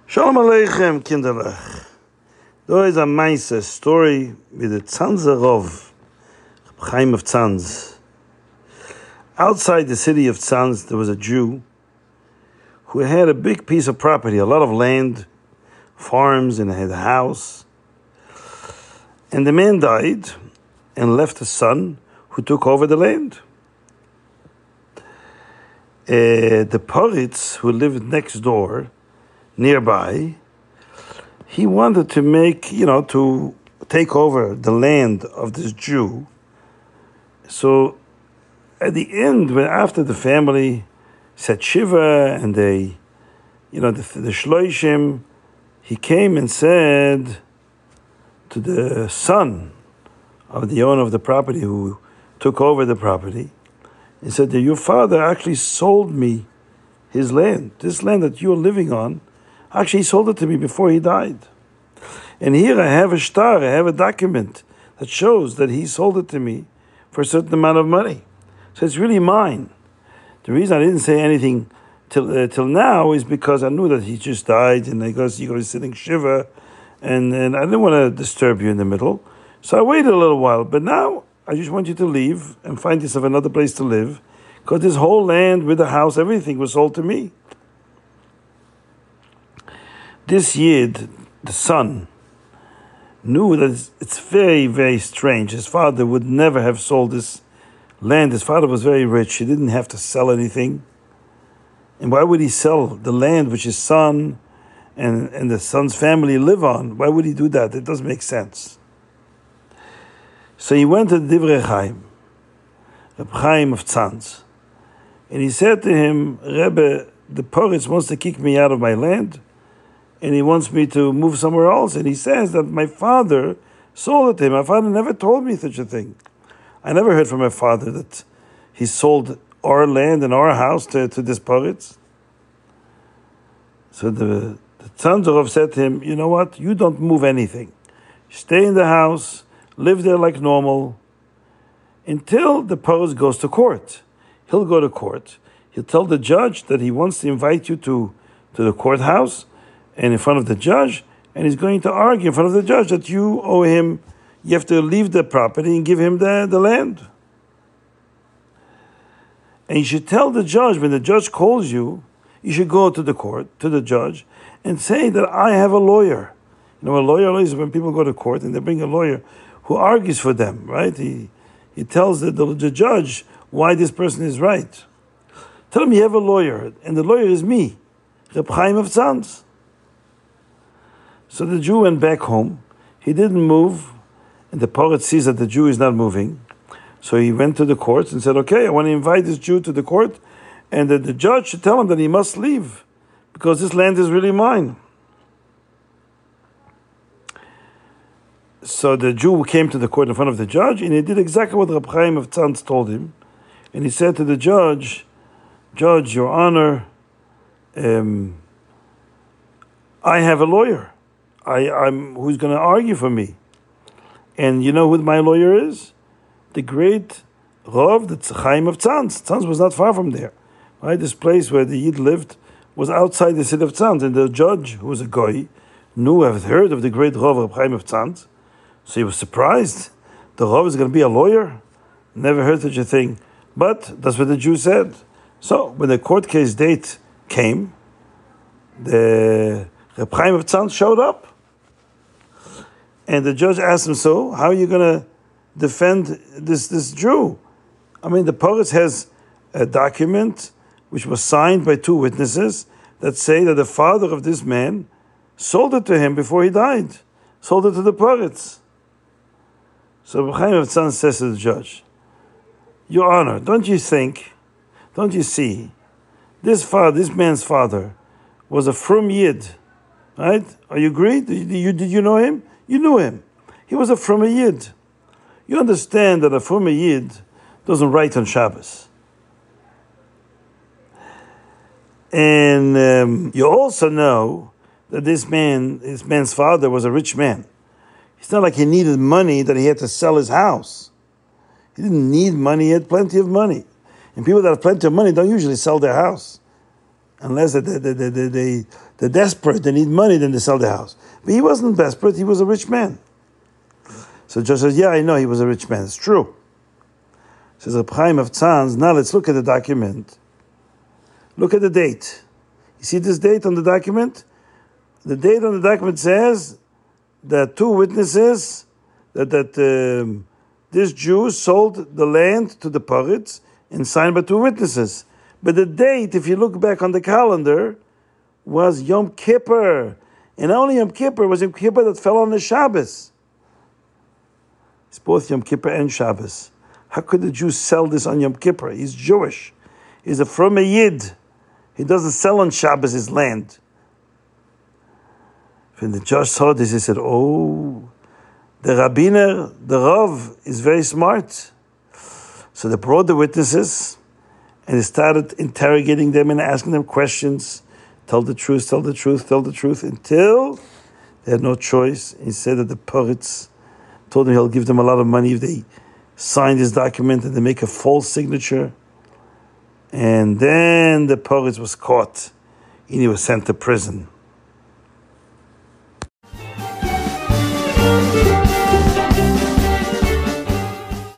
Shalom Aleichem, Kinderlach. There is a Maisa story with the Tzanzer of Chaim of Tzanz. Outside the city of Tzanz, there was a Jew who had a big piece of property, a lot of land, farms, and had a house. And the man died and left a son who took over the land. The Poritz, who lived next door, nearby, he wanted to to take over the land of this Jew. So at the end, after the family said Shiva and the Shloishim, he came and said to the son of the owner of the property who took over the property, he said that your father actually sold me his land, this land that you're living on. Actually, he sold it to me before he died. And here I have a shtar, I have a document that shows that he sold it to me for a certain amount of money. So it's really mine. The reason I didn't say anything till now is because I knew that he just died, and I guess you was sitting Shiva, and I didn't want to disturb you in the middle. So I waited a little while, but now I just want you to leave and find yourself another place to live, because this whole land with the house, everything was sold to me. This Yid, the son, knew that it's very, very strange. His father would never have sold this land. His father was very rich. He didn't have to sell anything. And why would he sell the land which his son and the son's family live on? Why would he do that? It doesn't make sense. So he went to Divrei Chaim, Reb Chaim of Tzanz, and he said to him, Rebbe, the Poritz wants to kick me out of my land, and he wants me to move somewhere else. And he says that my father sold it to him. My father never told me such a thing. I never heard from my father that he sold our land and our house to this Poritz. So the Tzanzorov said to him, you know what? You don't move anything. Stay in the house, live there like normal, until the Poritz goes to court. He'll go to court. He'll tell the judge that he wants to invite you to the courthouse, and in front of the judge, and he's going to argue in front of the judge that you owe him, you have to leave the property and give him the land. And you should tell the judge, when the judge calls you, you should go to the court, to the judge, and say that I have a lawyer. You know what a lawyer is? When people go to court and they bring a lawyer who argues for them, right? He tells the judge why this person is right. Tell him you have a lawyer, and the lawyer is me, Reb Chaim of Tzanz. So the Jew went back home. He didn't move, and the Poritz sees that the Jew is not moving. So he went to the courts and said, okay, I want to invite this Jew to the court, and that the judge should tell him that he must leave, because this land is really mine. So the Jew came to the court in front of the judge, and he did exactly what Reb Chaim of Tzanz told him. And he said to the judge, Judge, Your Honor, I have a lawyer. I'm who's going to argue for me. And you know who my lawyer is? The great Rav, the Chaim of Tzanz. Tzanz was not far from there. Right? This place where the Yid lived was outside the city of Tzanz. And the judge, who was a goy, had heard of the great Rav Chaim of Tzanz. So he was surprised. The Rav is going to be a lawyer? Never heard such a thing. But that's what the Jew said. So when the court case date came, the Reb Chaim of Tzanz showed up. And the judge asked him, so how are you going to defend this Jew? I mean, the Poritz has a document which was signed by two witnesses that say that the father of this man sold it to him before he died. Sold it to the Poritz. So Reb Chaim of Tzanz says to the judge, Your Honor, don't you see, this man's father was a frum Yid, right? Are you agree? Did you know him? You knew him. He was a frum Yid. You understand that a frum Yid doesn't write on Shabbos. And you also know that this man's father was a rich man. It's not like he needed money that he had to sell his house. He didn't need money, he had plenty of money. And people that have plenty of money don't usually sell their house. Unless they're desperate, they need money, then they sell the house. But he wasn't desperate, he was a rich man. So Josh says, yeah, I know he was a rich man. It's true. Says Reb Chaim of Tzanz, now let's look at the document. Look at the date. You see this date on the document? The date on the document says that two witnesses, that this Jew sold the land to the Poritz and signed by two witnesses. But the date, if you look back on the calendar, was Yom Kippur. And only Yom Kippur was Yom Kippur that fell on the Shabbos. It's both Yom Kippur and Shabbos. How could the Jew sell this on Yom Kippur? He's Jewish. He's a from a Yid. He doesn't sell on Shabbos his land. When the judge saw this, he said, oh, the Rabbiner, the Rav, is very smart. So they brought the witnesses and they started interrogating them and asking them questions. Tell the truth, tell the truth, tell the truth, until they had no choice. He said that the Poritz told them he'll give them a lot of money if they sign this document and they make a false signature. And then the Poritz was caught and he was sent to prison.